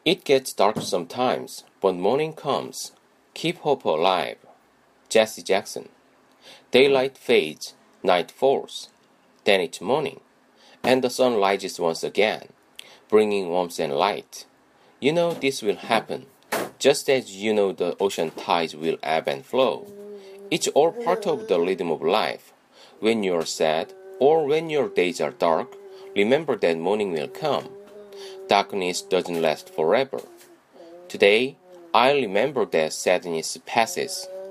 It gets dark sometimes, but morning comes. Keep hope alive. Jesse Jackson. Daylight fades, night falls. Then it's morning, and the sun rises once again, bringing warmth and light. You know this will happen, just as you know the ocean tides will ebb and flow. It's all part of the rhythm of life. When you're sad, or when your days are dark, remember that morning will come. Darkness doesn't last forever. Today, I'll remember that sadness passes.